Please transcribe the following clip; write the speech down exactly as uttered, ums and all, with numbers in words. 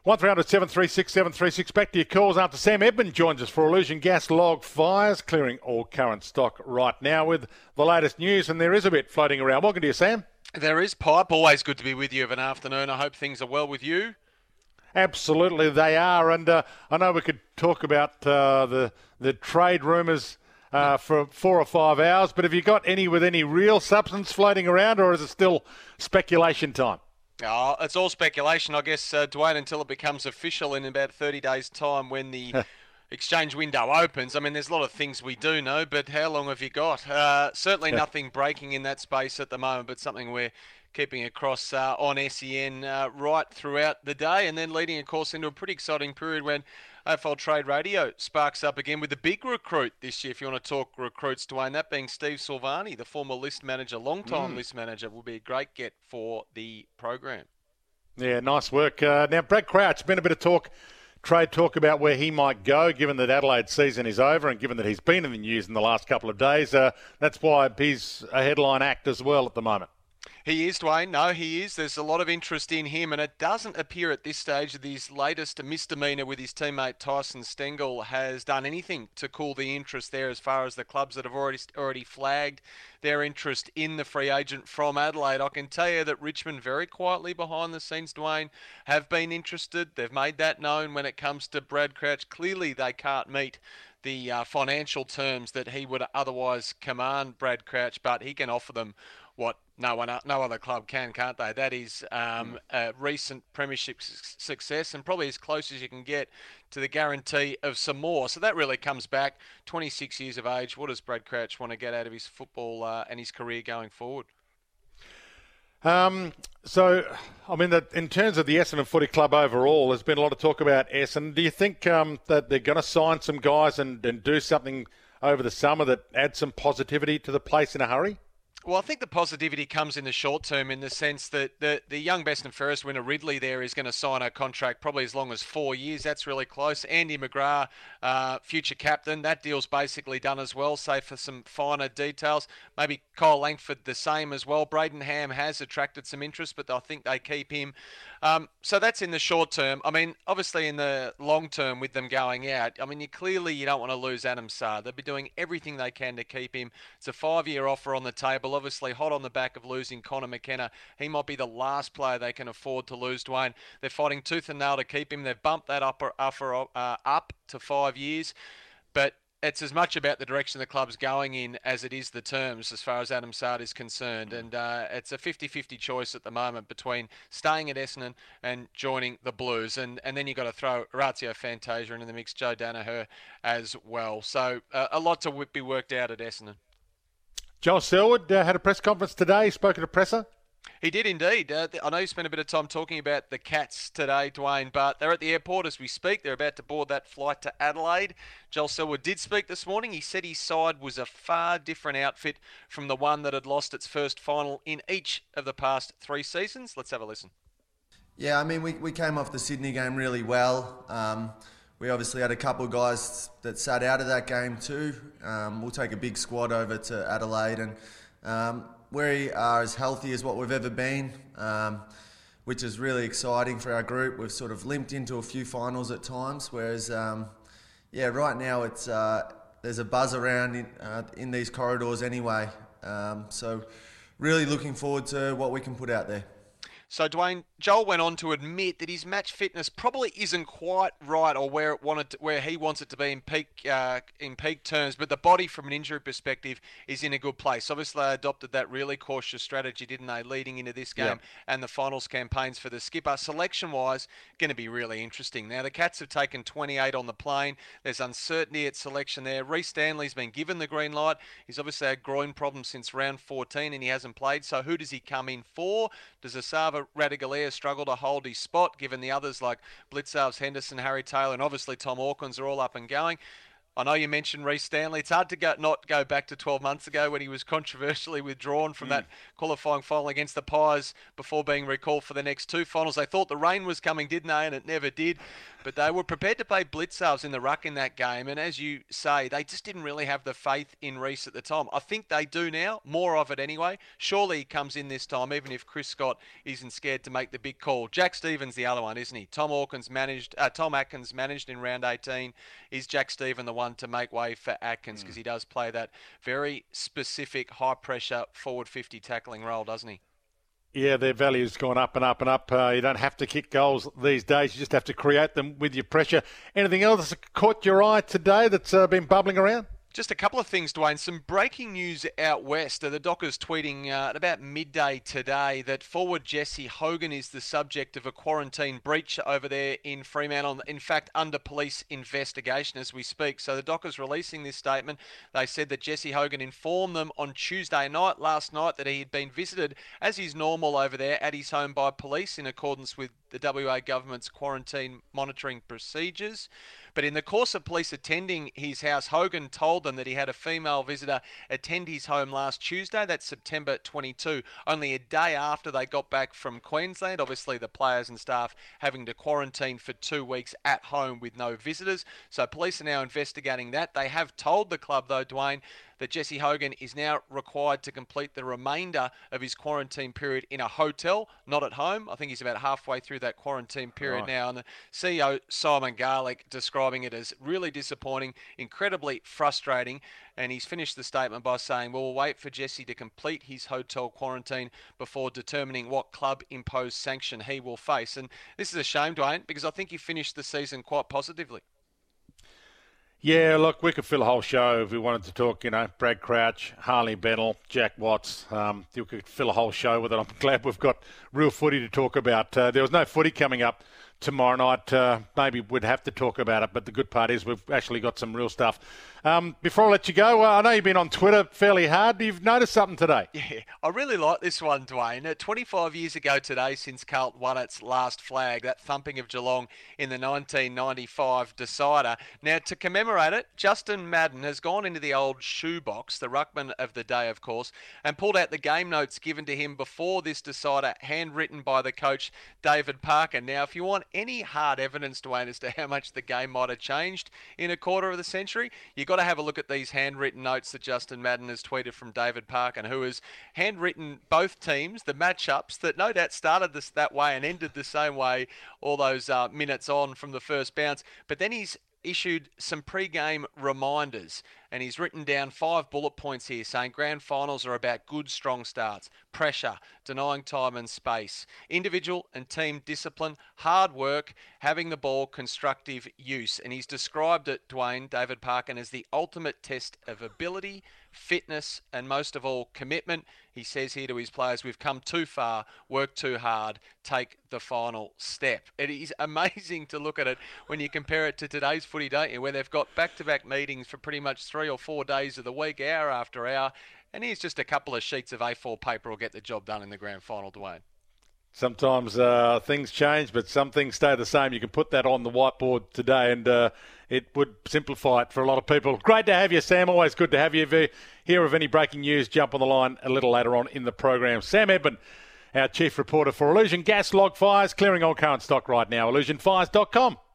one three hundred seven three six seven three six. Back to your calls after Sam Edmund joins us for Illusion Gas Log Fires, clearing all current stock right now with the latest news, and there is a bit floating around. Welcome to you, Sam. There is, Pipe. Always good to be with you of an afternoon. I hope things are well with you. Absolutely, they are. And uh, I know we could talk about uh, the the trade rumours uh, for four or five hours, but have you got any with any real substance floating around, or is it still speculation time? Oh, it's all speculation, I guess, uh, Dwayne, until it becomes official in about thirty days' time when the exchange window opens. I mean, there's a lot of things we do know, but how long have you got? Uh, certainly Yeah. nothing breaking in that space at the moment, but something we're keeping across uh, on S E N uh, right throughout the day, and then leading, of course, into a pretty exciting period when A F L Trade Radio sparks up again with the big recruit this year, if you want to talk recruits, Dwayne, that being Steve Silvani, the former list manager, long-time Mm. list manager, will be a great get for the program. Yeah, nice work. Uh, now, Brad Crouch, been a bit of talk, trade talk about where he might go, given that Adelaide's season is over and given that he's been in the news in the last couple of days. Uh, that's why he's a headline act as well at the moment. He is, Dwayne. No, he is. There's a lot of interest in him, and it doesn't appear at this stage that his latest misdemeanour with his teammate Tyson Stengel has done anything to cool the interest there, as far as the clubs that have already already flagged their interest in the free agent from Adelaide. I can tell you that Richmond, very quietly behind the scenes, Dwayne, have been interested. They've made that known when it comes to Brad Crouch. Clearly, they can't meet the uh, financial terms that he would otherwise command, Brad Crouch, but he can offer them what no one, no other club can, can't they? That is um, a recent premiership su- success, and probably as close as you can get to the guarantee of some more. So that really comes back. twenty-six years of age. What does Brad Crouch want to get out of his football uh, and his career going forward? Um, so, I mean, that in terms of the Essendon Footy Club overall, there's been a lot of talk about Essendon. Do you think um, that they're going to sign some guys and, and do something over the summer that adds some positivity to the place in a hurry? Well, I think the positivity comes in the short term, in the sense that the, the young best and fairest winner Ridley there is going to sign a contract probably as long as four years. That's really close. Andy McGrath, uh, future captain, that deal's basically done as well, save for some finer details. Maybe Kyle Langford the same as well. Braden Ham has attracted some interest, but I think they keep him. Um, so that's in the short term. I mean, obviously in the long term with them going out, I mean, you clearly you don't want to lose Adam Sarr. They'll be doing everything they can to keep him. It's a five-year offer on the table. Obviously hot on the back of losing Connor McKenna. He might be the last player they can afford to lose, Dwayne. They're fighting tooth and nail to keep him. They've bumped that upper, upper, uh, up to five years. But it's as much about the direction the club's going in as it is the terms, as far as Adam Sarr is concerned. And uh, it's a fifty-fifty choice at the moment between staying at Essendon and joining the Blues. And, and then you've got to throw Orazio Fantasia into the mix, Joe Danaher as well. So uh, a lot to be worked out at Essendon. Joel Selwood uh, had a press conference today, spoke at a presser. He did indeed. Uh, I know you spent a bit of time talking about the Cats today, Dwayne, but they're at the airport as we speak. They're about to board that flight to Adelaide. Joel Selwood did speak this morning. He said his side was a far different outfit from the one that had lost its first final in each of the past three seasons. Let's have a listen. Yeah, I mean, we, we came off the Sydney game really well. Um, we obviously had a couple of guys that sat out of that game too. Um, we'll take a big squad over to Adelaide, and um, we are as healthy as what we've ever been, um, which is really exciting for our group. We've sort of limped into a few finals at times, whereas, um, yeah, right now it's uh, there's a buzz around in, uh, in these corridors anyway. Um, so really looking forward to what we can put out there. So, Dwayne, Joel went on to admit that his match fitness probably isn't quite right, or where it wanted, to, where he wants it to be in peak uh, in peak terms. But the body, from an injury perspective, is in a good place. Obviously, they adopted that really cautious strategy, didn't they, leading into this game Yeah. and the finals campaigns for the skipper. Selection-wise, going to be really interesting. Now, the Cats have taken twenty-eight on the plane. There's uncertainty at selection there. Reece Stanley's been given the green light. He's obviously had groin problems since round fourteen, and he hasn't played. So, who does he come in for? Does Asava Radigalea struggle to hold his spot, given the others like Blitzarves, Henderson, Harry Taylor, and obviously Tom Hawkins are all up and going? I know you mentioned Reece Stanley. It's hard to go, not go back to twelve months ago when he was controversially withdrawn from mm. that qualifying final against the Pies before being recalled for the next two finals. They thought the rain was coming, didn't they? And it never did. But they were prepared to play blitzarves in the ruck in that game. And as you say, they just didn't really have the faith in Reece at the time. I think they do now, more of it anyway. Surely he comes in this time, even if Chris Scott isn't scared to make the big call. Jack Stevens the other one, isn't he? Tom Hawkins managed, uh, Tom Atkins managed in round eighteen. Is Jack Stevens the one to make way for Atkins? Because mm. he does play that very specific, high-pressure, forward fifty tackling role, doesn't he? Yeah, their value's gone up and up and up. Uh, you don't have to kick goals these days. You just have to create them with your pressure. Anything else that caught your eye today that's uh, been bubbling around? Just a couple of things, Dwayne. Some breaking news out west. The Dockers tweeting uh, at about midday today that forward Jesse Hogan is the subject of a quarantine breach over there in Fremantle. In fact, under police investigation as we speak. So the Dockers releasing this statement. They said that Jesse Hogan informed them on Tuesday night, last night, that he had been visited as is normal over there at his home by police in accordance with the W A government's quarantine monitoring procedures. But in the course of police attending his house, Hogan told them that he had a female visitor attend his home last Tuesday. That's September twenty-second, only a day after they got back from Queensland. Obviously, the players and staff having to quarantine for two weeks at home with no visitors. So police are now investigating that. They have told the club, though, Dwayne, that Jesse Hogan is now required to complete the remainder of his quarantine period in a hotel, not at home. I think he's about halfway through that quarantine period right now. And the C E O, Simon Garlick, describing it as really disappointing, incredibly frustrating. And he's finished the statement by saying, well, we'll wait for Jesse to complete his hotel quarantine before determining what club-imposed sanction he will face. And this is a shame, Dwayne, because I think he finished the season quite positively. Yeah, look, we could fill a whole show if we wanted to talk, you know, Brad Crouch, Harley Bennell, Jack Watts. Um, you could fill a whole show with it. I'm glad we've got real footy to talk about. Uh, there was no footy coming up tomorrow night. Uh, maybe we'd have to talk about it, but the good part is we've actually got some real stuff. Um, before I let you go, uh, I know you've been on Twitter fairly hard. You've noticed something today. Yeah, I really like this one, Dwayne. Uh, twenty-five years ago today, since Carlton won its last flag, that thumping of Geelong in the nineteen ninety-five decider. Now, to commemorate it, Justin Madden has gone into the old shoebox, the ruckman of the day, of course, and pulled out the game notes given to him before this decider, handwritten by the coach, David Parker. Now, if you want any hard evidence, Dwayne, as to how much the game might have changed in a quarter of the century, you've got to have a look at these handwritten notes that Justin Madden has tweeted from David Parker, who has handwritten both teams, the matchups that no doubt started this that way and ended the same way all those uh, minutes on from the first bounce. But then he's issued some pre-game reminders, and he's written down five bullet points here saying grand finals are about good, strong starts, pressure, denying time and space, individual and team discipline, hard work, having the ball, constructive use. And he's described it, Dwayne, David Parkin, as the ultimate test of ability, fitness, and most of all, commitment. He says here to his players, we've come too far, work too hard, take the final step. It is amazing to look at it when you compare it to today's footy, don't you, where they've got back-to-back meetings for pretty much three or four days of the week, hour after hour, and here's just a couple of sheets of A four paper will get the job done in the grand final, Dwayne. Sometimes uh, things change, but some things stay the same. You can put that on the whiteboard today, and uh, it would simplify it for a lot of people. Great to have you, Sam. Always good to have you. If you hear of any breaking news, jump on the line a little later on in the program. Sam Edmund, our chief reporter for Illusion Gas Log Fires, clearing all current stock right now. illusion fires dot com.